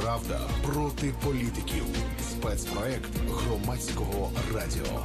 Правда проти політиків. Спецпроект Громадського радіо.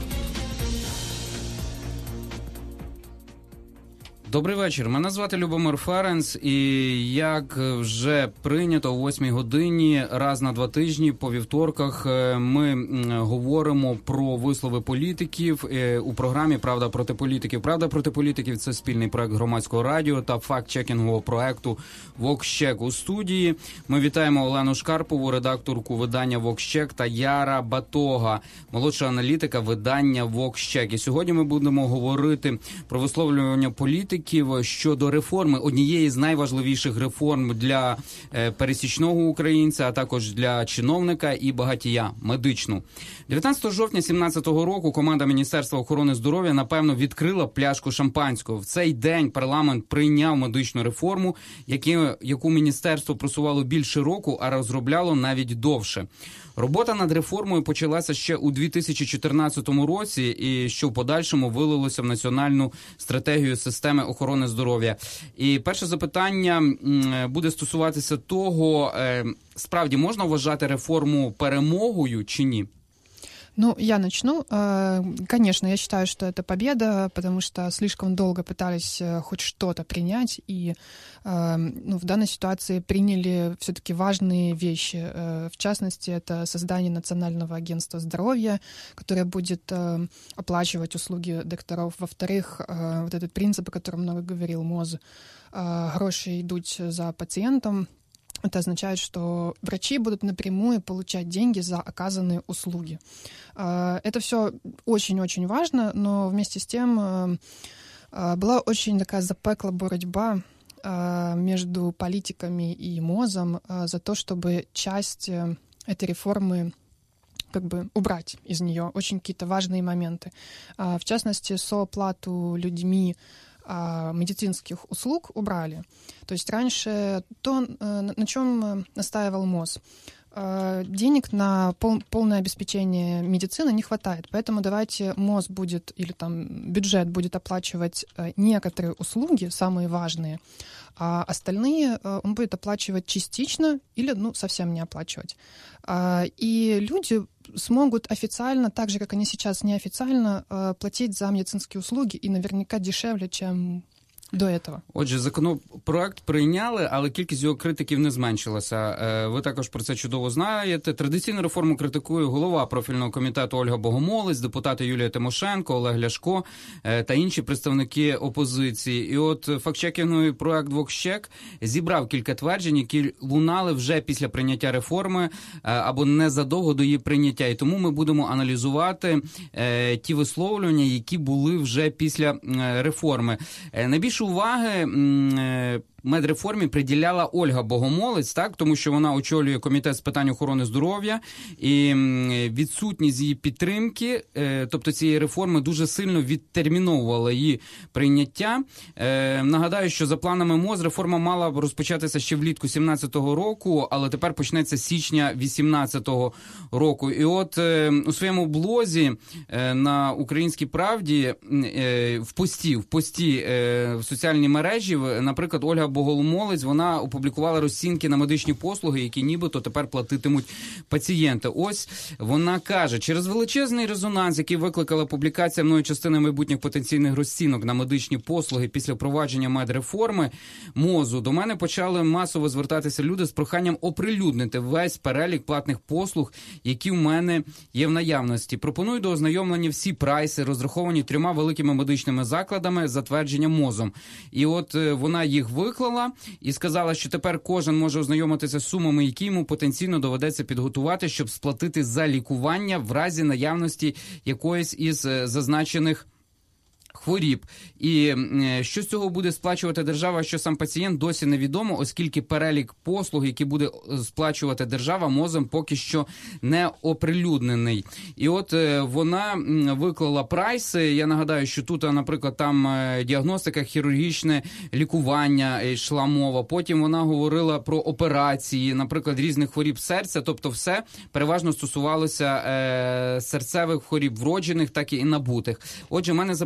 Добрий вечір. Мене звати Любомир Ференц, і як вже прийнято о 8 годині раз на 2 тижні по вівторках ми говоримо про вислови політиків у програмі «Правда проти політиків». «Правда проти політиків» – це спільний проект Громадського радіо та факт-чекінгового проекту «Воксчек». У студії ми вітаємо Олену Шкарпову, редакторку видання «Воксчек», та Яра Батога, молодша аналітика видання «Воксчек». І сьогодні ми будемо говорити про висловлювання політиків щодо реформи, однієї з найважливіших реформ для пересічного українця, а також для чиновника і багатія – медичну. 19 жовтня 2017 року команда Міністерства охорони здоров'я, напевно, відкрила пляшку шампанського. В цей день парламент прийняв медичну реформу, яку міністерство просувало більше року, а розробляло навіть довше. Робота над реформою почалася ще у 2014 році, і що в подальшому вилилося в національну стратегію системи охорони здоров'я. І перше запитання буде стосуватися того, справді можна вважати реформу перемогою чи ні? Ну, я начну. Конечно, я считаю, что это победа, потому что слишком долго пытались хоть что-то принять, и в данной ситуации приняли все-таки важные вещи. В частности, это создание Национального агентства здоровья, которое будет оплачивать услуги докторов. Во-вторых, вот этот принцип, о котором много говорил МОЗ, гроши идут за пациентом. Это означает, что врачи будут напрямую получать деньги за оказанные услуги. Это все очень-очень важно, но вместе с тем была очень такая запеклая борьба между политиками и МОЗом за то, чтобы часть этой реформы убрать из нее очень какие-то важные моменты. В частности, сооплату людьми медицинских услуг убрали. То есть раньше то, на чем настаивал МОЗ, денег на полное обеспечение медицины не хватает, поэтому давайте МОЗ будет, или там бюджет будет оплачивать некоторые услуги, самые важные, а остальные он будет оплачивать частично или совсем не оплачивать. И люди смогут официально, так же, как они сейчас неофициально, платить за медицинские услуги и наверняка дешевле, чем до этого. Отже, законопроект прийняли, але кількість його критиків не зменшилася. Ви також про це чудово знаєте. Традиційну реформу критикує голова профільного комітету Ольга Богомолець, депутати Юлія Тимошенко, Олег Ляшко та інші представники опозиції. І от фактчекінговий проект «Воксчек» зібрав кілька тверджень, які лунали вже після прийняття реформи або незадовго до її прийняття. І тому ми будемо аналізувати ті висловлювання, які були вже після реформи. Найбільше уваги медреформі приділяла Ольга Богомолець, так, тому що вона очолює комітет з питань охорони здоров'я, і відсутність її підтримки, тобто цієї реформи, дуже сильно відтерміновувала її прийняття. Нагадаю, що за планами МОЗ реформа мала б розпочатися ще влітку 2017 року, але тепер почнеться з січня 2018 року. І от у своєму блозі на «Українській правді» в пості в соціальній мережі, наприклад, Ольга Богомолець, вона опублікувала розцінки на медичні послуги, які нібито тепер платитимуть пацієнти. Ось вона каже: через величезний резонанс, який викликала публікація мною частини майбутніх потенційних розцінок на медичні послуги після впровадження медреформи МОЗу, до мене почали масово звертатися люди з проханням оприлюднити весь перелік платних послуг, які в мене є в наявності. Пропоную до ознайомлення всі прайси, розраховані 3 великими медичними закладами, затвердження МОЗом. І от вона їх виклала і сказала, що тепер кожен може ознайомитися з сумами, які йому потенційно доведеться підготувати, щоб сплатити за лікування в разі наявності якоїсь із зазначених хворіб. І що з цього буде сплачувати держава, що сам пацієнт, досі невідомо, оскільки перелік послуг, які буде сплачувати держава, МОЗом поки що не оприлюднений. І от вона виклала прайси. Я нагадаю, що тут, наприклад, там діагностика, хірургічне лікування йшла мова. Потім вона говорила про операції, наприклад, різних хворіб серця. Тобто все переважно стосувалося серцевих хворіб, вроджених, так і набутих. Отже, в мене запитання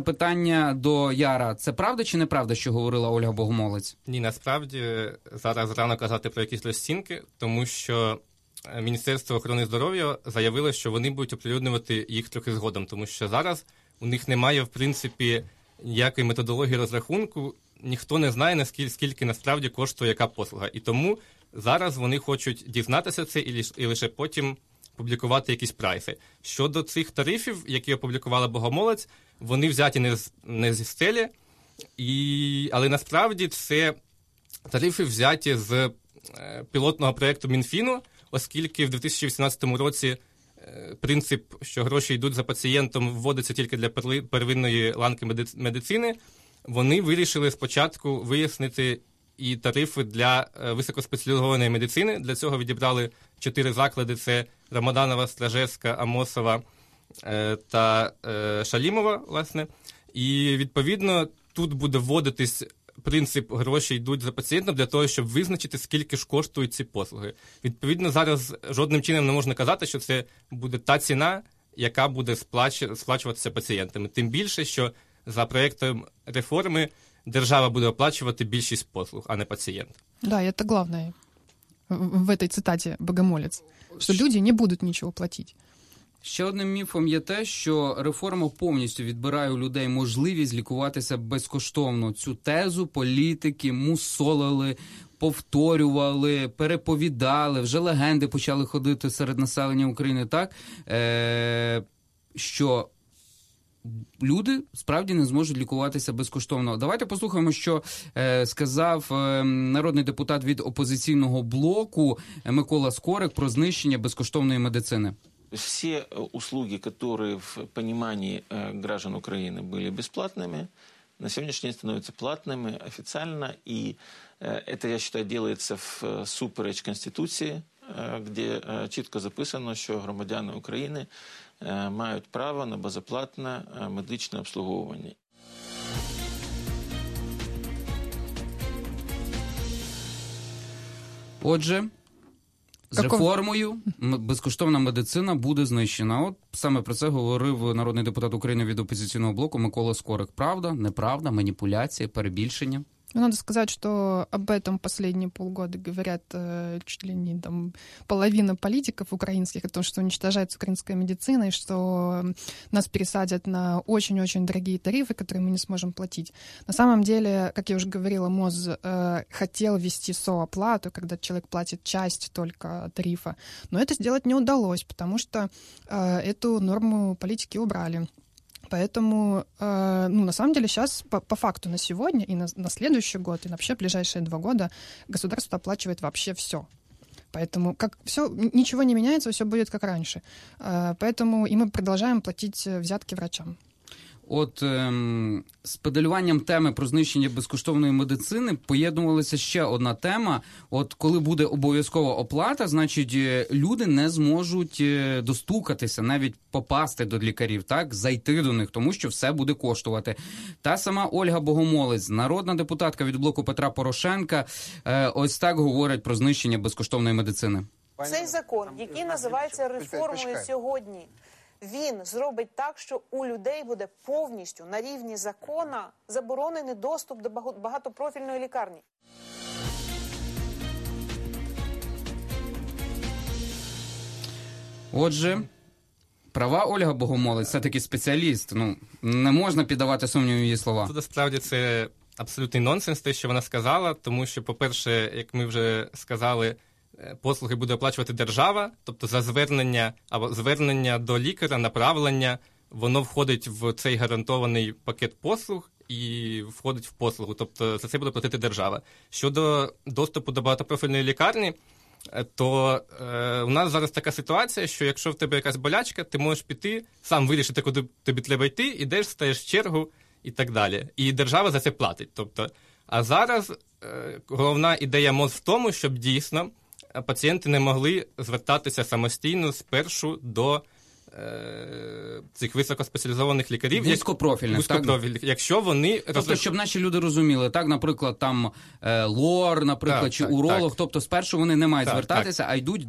питання до Яра. Це правда чи неправда, що говорила Ольга Богомолець? Ні, насправді зараз рано казати про якісь розцінки, тому що Міністерство охорони здоров'я заявило, що вони будуть оприлюднювати їх трохи згодом, тому що зараз у них немає, в принципі, ніякої методології розрахунку, ніхто не знає, скільки насправді коштує яка послуга. І тому зараз вони хочуть дізнатися це і лише потім публікувати якісь прайси. Щодо цих тарифів, які опублікувала Богомолець, вони взяті не зі стелі, але насправді це тарифи взяті з пілотного проєкту Мінфіну, оскільки в 2018 році принцип, що гроші йдуть за пацієнтом, вводиться тільки для первинної ланки медицини, вони вирішили спочатку вияснити і тарифи для високоспеціалізованої медицини. Для цього відібрали 4 заклади – це Рамаданова, Стражевська, Амосова та Шалімова, власне. І, відповідно, тут буде вводитись принцип «гроші йдуть за пацієнтом» для того, щоб визначити, скільки ж коштують ці послуги. Відповідно, зараз жодним чином не можна казати, що це буде та ціна, яка буде сплачуватися пацієнтами. Тим більше, що за проєктом реформи держава буде оплачувати більшість послуг, а не пацієнт. Да, это главное в этой цитате Богомолец, что люди не будуть нічого платити. Ще одним міфом є те, що реформа повністю відбирає у людей можливість лікуватися безкоштовно. Цю тезу політики мусолили, повторювали, переповідали, вже легенди почали ходити серед населення України так, що люди справді не зможуть лікуватися безкоштовно. Давайте послухаємо, що сказав народний депутат від опозиційного блоку Микола Скорик про знищення безкоштовної медицини. Все услуги, которые в понимании граждан Украины были бесплатными, на сегодняшний день становятся платными официально. И это, я считаю, делается всупереч Конституції, де чітко записано, що громадяни України мають право на безоплатне медичне обслуговування. Отже, з реформою безкоштовна медицина буде знищена. От саме про це говорив народний депутат України від опозиційного блоку Микола Скорик. Правда, неправда, маніпуляція, перебільшення? Надо сказать, что об этом последние полгода говорят чуть ли не там, половина политиков украинских, о том, что уничтожается украинская медицина, и что нас пересадят на очень-очень дорогие тарифы, которые мы не сможем платить. На самом деле, как я уже говорила, МОЗ хотел ввести сооплату, когда человек платит часть только тарифа, но это сделать не удалось, потому что эту норму политики убрали. Поэтому, на самом деле, сейчас по факту на сегодня и на следующий год, и вообще ближайшие 2 года государство оплачивает вообще все. Поэтому ничего не меняется, все будет как раньше. Поэтому и мы продолжаем платить взятки врачам. От з педалюванням теми про знищення безкоштовної медицини поєднувалася ще одна тема. От коли буде обов'язкова оплата, значить люди не зможуть достукатися, навіть попасти до лікарів, так, зайти до них, тому що все буде коштувати. Та сама Ольга Богомолець, народна депутатка від блоку Петра Порошенка, ось так говорить про знищення безкоштовної медицини. Цей закон, який називається реформою сьогодні, він зробить так, що у людей буде повністю на рівні закона заборонений доступ до багатопрофільної лікарні. Отже, права Ольга Богомолець, все-таки спеціаліст. Не можна піддавати сумніву її слова. Тут, насправді, це абсолютний нонсенс, те, що вона сказала, тому що, по-перше, як ми вже сказали, послуги буде оплачувати держава, тобто за звернення до лікаря, направлення, воно входить в цей гарантований пакет послуг і входить в послугу, тобто за це буде платити держава. Щодо доступу до багатопрофільної лікарні, то у нас зараз така ситуація, що якщо в тебе якась болячка, ти можеш піти, сам вирішити, куди тобі треба йти, ідеш, стаєш в чергу і так далі. І держава за це платить. Тобто, а зараз головна ідея МОЗ в тому, щоб дійсно пацієнти не могли звертатися самостійно спершу до цих високоспеціалізованих лікарів. Вузькопрофільних, якщо вони... Тобто, щоб наші люди розуміли, так, наприклад, там лор, наприклад, чи уролог, тобто спершу вони не мають звертатися, а йдуть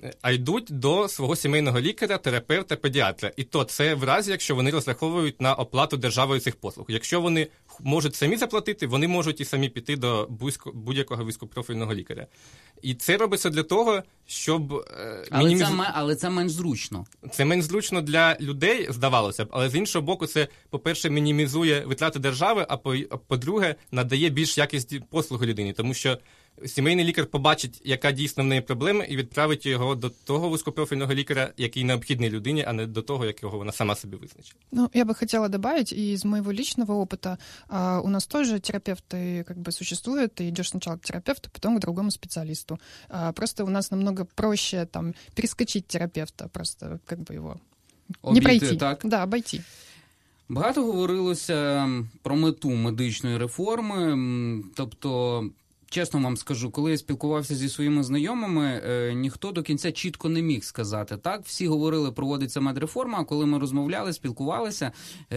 а йдуть до свого сімейного лікаря, терапевта, педіатра. І то це в разі, якщо вони розраховують на оплату державою цих послуг. Якщо вони можуть самі заплатити, вони можуть і самі піти до будь-якого вузькопрофільного лікаря. І це робиться для того, щоб... Але це менш зручно. Це менш зручно для людей, здавалося б, але з іншого боку, це, по-перше, мінімізує витрати держави, а по-друге, надає більш якісні послуги людині, тому що сімейний лікар побачить, яка дійсно в неї проблема, і відправить його до того вузькопрофільного лікаря, який необхідний людині, а не до того, якого вона сама собі визначила. Ну, я бы хотела добавить, и из моего личного опыта у нас тоже терапевты как бы существуют, ты идешь сначала к терапевту, потом к другому специалисту. Просто у нас намного проще там перескочить терапевта, просто как бы его не пройти. Так? Да, обойти. Багато говорилося про мету медичної реформи, тобто, чесно вам скажу, коли я спілкувався зі своїми знайомими, ніхто до кінця чітко не міг сказати. Так, всі говорили, проводиться медреформа, а коли ми розмовляли, спілкувалися,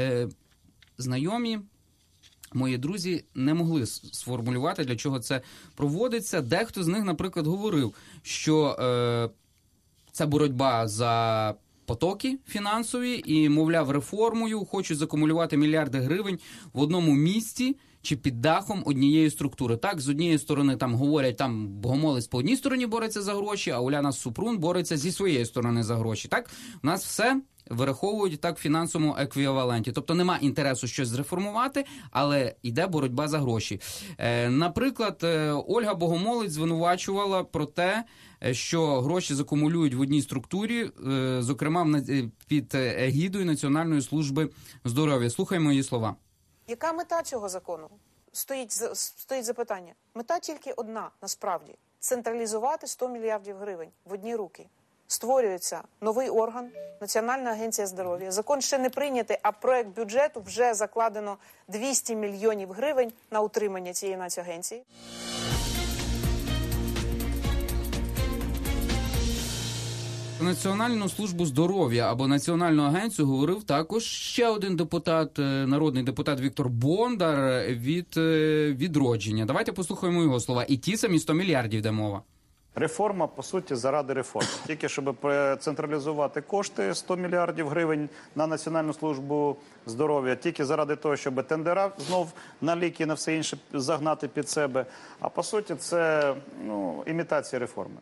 знайомі, мої друзі не могли сформулювати, для чого це проводиться. Дехто з них, наприклад, говорив, що це боротьба за потоки фінансові і, мовляв, реформою хочуть закумулювати мільярди гривень в одному місці чи під дахом однієї структури. Так, з однієї сторони там говорять, там Богомолець по одній стороні бореться за гроші, а Уляна Супрун бореться зі своєї сторони за гроші. Так, у нас все вираховують так в фінансовому еквіваленті. Тобто нема інтересу щось зреформувати, але йде боротьба за гроші. Наприклад, Ольга Богомолець звинувачувала про те, що гроші закумулюють в одній структурі, зокрема під егідою Національної служби здоров'я. Слухаємо її слова. Яка мета цього закону? Стоїть запитання. Мета тільки одна, насправді. Централізувати 100 мільярдів гривень в одні руки. Створюється новий орган, Національна агенція здоров'я. Закон ще не прийнятий, а проект бюджету вже закладено 200 мільйонів гривень на утримання цієї нацагенції. Національну службу здоров'я або Національну агенцію говорив також ще один депутат, народний депутат Віктор Бондар від «Відродження». Давайте послухаємо його слова. І ті самі 100 мільярдів йде мова. Реформа, по суті, заради реформи. Тільки щоб централізувати кошти 100 мільярдів гривень на Національну службу здоров'я, тільки заради того, щоб тендера знов на ліки, на все інше загнати під себе. А по суті, це імітація реформи.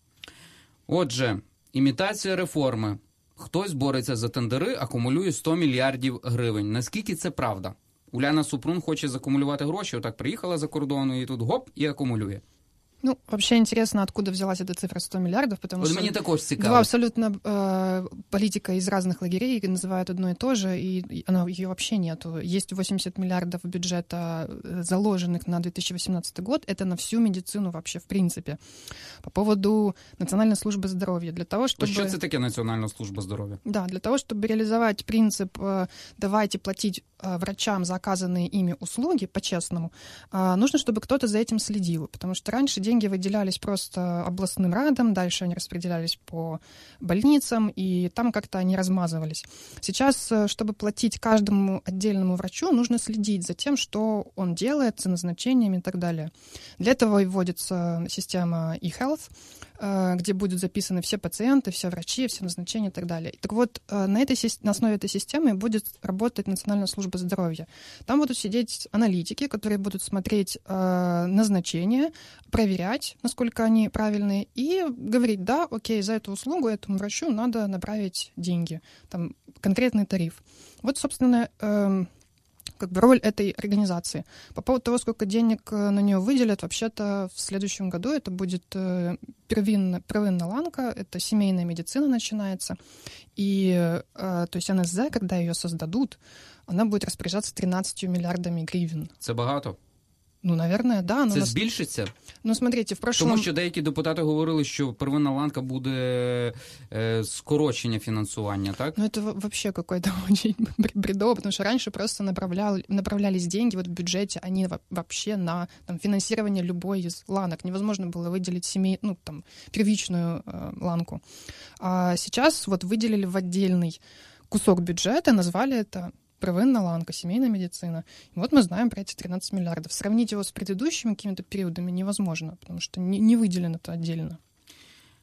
Отже, імітація реформи. Хтось бореться за тендери, акумулює 100 мільярдів гривень. Наскільки це правда? Уляна Супрун хоче закумулювати гроші, отак приїхала за кордону і тут гоп, і акумулює. Ну, вообще интересно, откуда взялась эта цифра 100 миллиардов, потому что два абсолютно политика из разных лагерей называют одно и то же, и ее вообще нету. Есть 80 миллиардов бюджета, заложенных на 2018 год, это на всю медицину вообще в принципе. По поводу Национальной службы здоровья. Для того, чтобы... Что это такое Национальная служба здоровья? Да, для того, чтобы реализовать принцип «давайте платить врачам за оказанные ими услуги по-честному», нужно, чтобы кто-то за этим следил, потому что раньше деньги выделялись просто областным радам, дальше они распределялись по больницам, и там как-то они размазывались. Сейчас, чтобы платить каждому отдельному врачу, нужно следить за тем, что он делает, с назначениями и так далее. Для этого и вводится система e-health, где будут записаны все пациенты, все врачи, все назначения и так далее. Так вот, на основе этой системы будет работать Национальная служба здоровья. Там будут сидеть аналитики, которые будут смотреть назначения, проверять, насколько они правильные, и говорить, да, окей, за эту услугу этому врачу надо направить деньги, там конкретный тариф. Вот, собственно, как бы роль этой организации. По поводу того, сколько денег на нее выделят, вообще-то в следующем году это будет первинная ланка, это семейная медицина начинается, и то есть НСЗ, когда ее создадут, она будет распоряжаться 13 миллиардами гривен. Це багато? Ну, наверное, да. Це збільшиться? Ну, смотрите, в прошлом... Тому що деякі депутати говорили, що первинна ланка буде скорочення фінансування, так? Ну, это вообще какой-то очень бредово, потому что раньше просто направлялись деньги вот в бюджете, они вообще на там, финансирование любой из ланок. Невозможно было выделить первичную ланку. А сейчас вот выделили в отдельный кусок бюджета, назвали это первинная ланка, семейная медицина. И вот мы знаем про эти 13 миллиардов. Сравнить его с предыдущими какими-то периодами невозможно, потому что не выделено это отдельно. І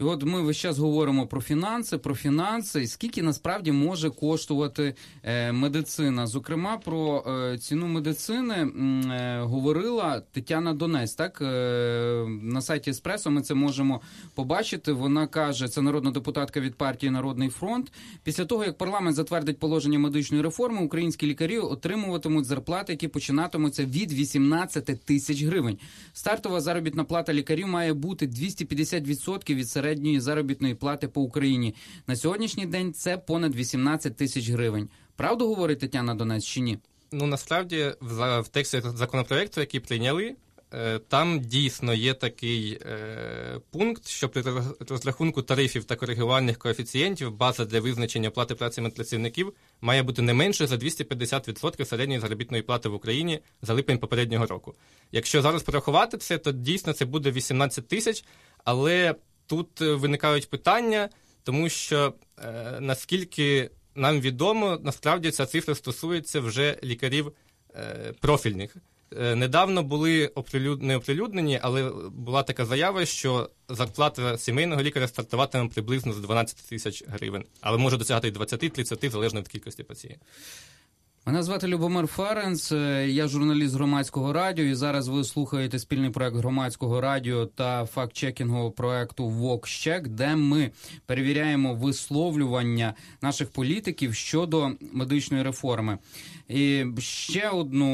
І от ми весь час говоримо про фінанси, скільки насправді може коштувати медицина. Зокрема, про ціну медицини говорила Тетяна Донець. Так? На сайті «Еспресо» ми це можемо побачити. Вона каже, це народна депутатка від партії «Народний фронт». Після того, як парламент затвердить положення медичної реформи, українські лікарі отримуватимуть зарплати, які починатимуться від 18 тисяч гривень. Стартова заробітна плата лікарів має бути 250% від середньої заробітної плати по Україні. На сьогоднішній день це понад 18 тисяч гривень. Правду говорить Тетяна Донець чи ні? Ну, насправді, в тексті законопроекту, який прийняли, там дійсно є такий пункт, що при розрахунку тарифів та коригувальних коефіцієнтів база для визначення оплати праці медпрацівників має бути не менше за 250% середньої заробітної плати в Україні за липень попереднього року. Якщо зараз порахувати це, то дійсно це буде 18 тисяч, але тут виникають питання, тому що, наскільки нам відомо, насправді ця цифра стосується вже лікарів профільних. Недавно були не оприлюднені, але була така заява, що зарплата сімейного лікаря стартуватиме приблизно з 12 тисяч гривень, але може досягати і 20-30, залежно від кількості пацієнтів. Мене звати Любомир Ференц, я журналіст Громадського радіо, і зараз ви слухаєте спільний проект Громадського радіо та факт-чекінгового проекту VoxCheck, де ми перевіряємо висловлювання наших політиків щодо медичної реформи. І ще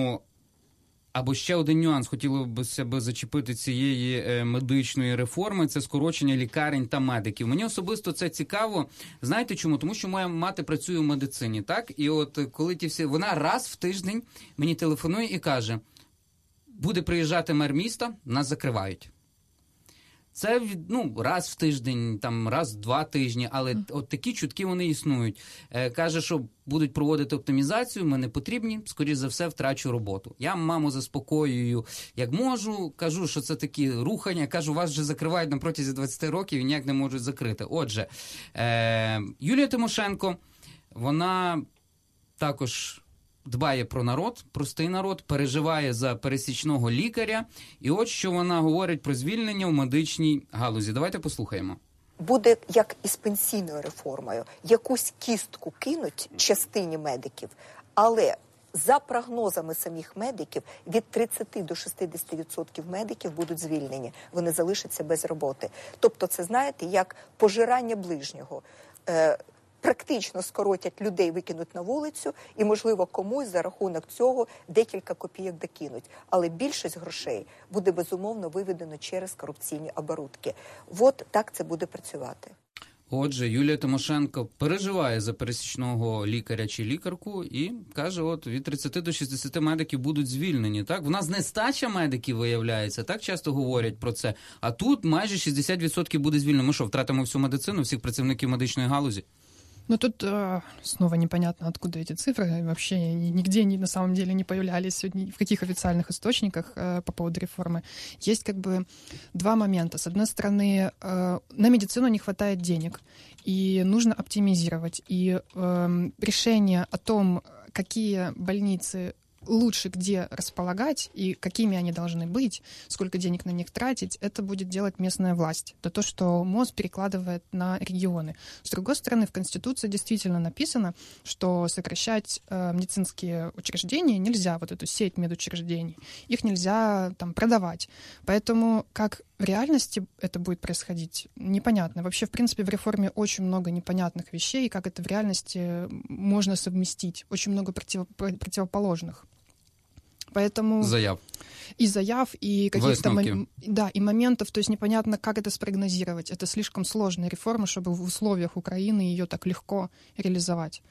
один нюанс хотілося б зачепити цієї медичної реформи – це скорочення лікарень та медиків. Мені особисто це цікаво. Знаєте чому? Тому що моя мати працює в медицині, так? І от коли вона раз в тиждень мені телефонує і каже, буде приїжджати мер міста, нас закривають. Це раз в тиждень, раз в 2 тижні, але от такі чутки вони існують. Каже, що будуть проводити оптимізацію, ми не потрібні, скоріш за все втрачу роботу. Я маму заспокоюю, як можу, кажу, що це такі рухання, кажу, вас вже закривають на протязі 20 років і ніяк не можуть закрити. Отже, Юлія Тимошенко, вона також дбає про народ, простий народ, переживає за пересічного лікаря. І от що вона говорить про звільнення в медичній галузі. Давайте послухаємо. Буде як із пенсійною реформою. Якусь кістку кинуть частині медиків, але за прогнозами самих медиків від 30 до 60% медиків будуть звільнені. Вони залишаться без роботи. Тобто це, знаєте, як пожирання ближнього. Практично скоротять людей, викинуть на вулицю, і, можливо, комусь за рахунок цього декілька копійок докинуть. Але більшість грошей буде, безумовно, виведено через корупційні оборудки. От так це буде працювати. Отже, Юлія Тимошенко переживає за пересічного лікаря чи лікарку і каже, от від 30 до 60 медиків будуть звільнені. Так? В нас нестача медиків виявляється, так часто говорять про це. А тут майже 60% буде звільнено. Ми що, втратимо всю медицину, всіх працівників медичної галузі? Ну, тут снова непонятно, откуда эти цифры. Вообще нигде на самом деле не появлялись, в каких официальных источниках по поводу реформы. Есть как бы два момента. С одной стороны, на медицину не хватает денег, и нужно оптимизировать. И решение о том, какие больницы лучше где располагать и какими они должны быть, сколько денег на них тратить, это будет делать местная власть. Это то, что МОЗ перекладывает на регионы. С другой стороны, в Конституции действительно написано, что сокращать медицинские учреждения нельзя, вот эту сеть медучреждений. Их нельзя там продавать. Поэтому как в реальности это будет происходить, непонятно. Вообще, в принципе, в реформе очень много непонятных вещей, и как это в реальности можно совместить. Очень много противоположных. Поэтому заяв, и каких-то и моментов, то есть непонятно, как это спрогнозировать. Это слишком сложная реформа, чтобы в условиях Украины ее так легко реализовать.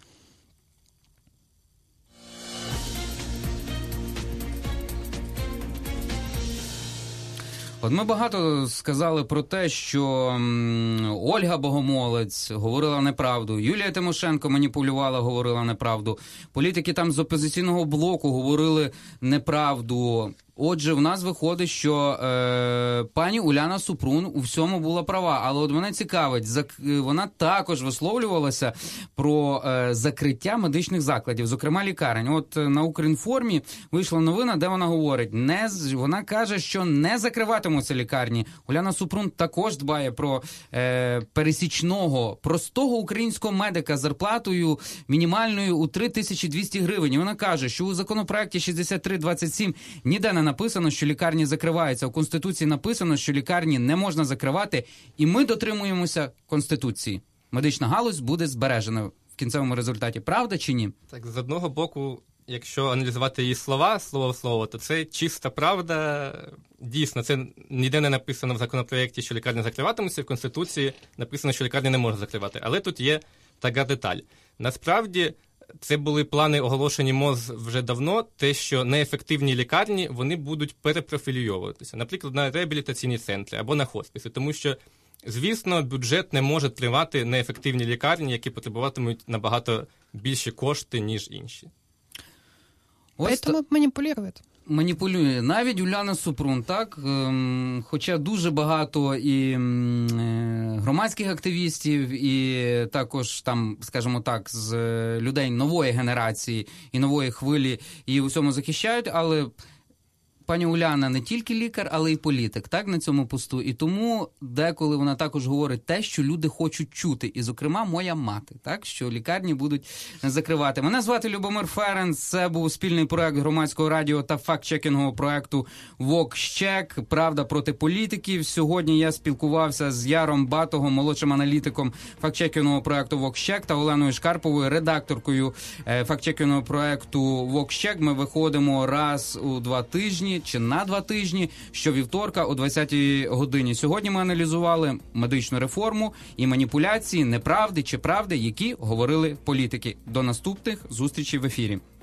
От ми багато сказали про те, що Ольга Богомолець говорила неправду, Юлія Тимошенко маніпулювала, говорила неправду, політики там з опозиційного блоку говорили неправду. Отже, в нас виходить, що пані Уляна Супрун у всьому була права. Але от мене цікавить, вона також висловлювалася про закриття медичних закладів, зокрема лікарень. От на Укрінформі вийшла новина, де вона говорить, вона каже, що не закриватимуться лікарні. Уляна Супрун також дбає про пересічного, простого українського медика з зарплатою мінімальною у 3200 гривень. І вона каже, що у законопроекті 6327 ніде не написано, що лікарні закриваються. У Конституції написано, що лікарні не можна закривати, і ми дотримуємося Конституції. Медична галузь буде збережена в кінцевому результаті. Правда чи ні? Так, з одного боку, якщо аналізувати її слова, слово в слово, то це чиста правда. Дійсно, це ніде не написано в законопроекті, що лікарні закриватимуться, в Конституції написано, що лікарні не можна закривати. Але тут є така деталь. Насправді, це були плани, оголошені МОЗ вже давно, те, що неефективні лікарні, вони будуть перепрофілюватися. Наприклад, на реабілітаційні центри або на хосписи. Тому що, звісно, бюджет не може тримати неефективні лікарні, які потребуватимуть набагато більші кошти, ніж інші. Поэтому манипулирует. Маніпулює. Навіть Уляна Супрун, так? Хоча дуже багато і громадських активістів, і також там, скажімо так, з людей нової генерації і нової хвилі її у цьому захищають, але пані Уляна не тільки лікар, але й політик, так, на цьому посту. І тому деколи вона також говорить те, що люди хочуть чути. І, зокрема, моя мати, так, що лікарні будуть закривати. Мене звати Любомир Ференц. Це був спільний проект Громадського радіо та факт-чекінгового проекту «Вокщек. Правда проти політиків». Сьогодні я спілкувався з Яром Батогом, молодшим аналітиком факт-чекінгового проекту «Вокщек» та Оленою Шкарповою, редакторкою факт-чекінгового проекту «Вокщек». Ми виходимо раз у 2 тижні чи на 2 тижні, щовівторка о 20-й годині. Сьогодні ми аналізували медичну реформу і маніпуляції, неправди чи правди, які говорили політики. До наступних зустрічей в ефірі.